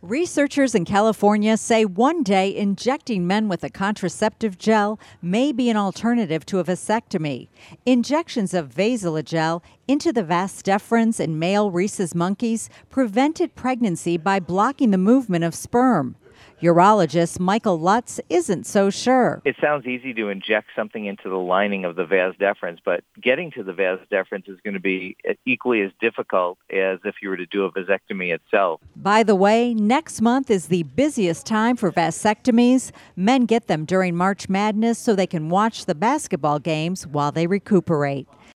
Researchers in California say one day injecting men with a contraceptive gel may be an alternative to a vasectomy. Injections of Vasilogel into the vas deferens in male rhesus monkeys prevented pregnancy by blocking the movement of sperm. Urologist Michael Lutz isn't so sure. It sounds easy to inject something into the lining of the vas deferens, but getting to the vas deferens is going to be equally as difficult as if you were to do a vasectomy itself. By the way, next month is the busiest time for vasectomies. Men get them during March Madness so they can watch the basketball games while they recuperate.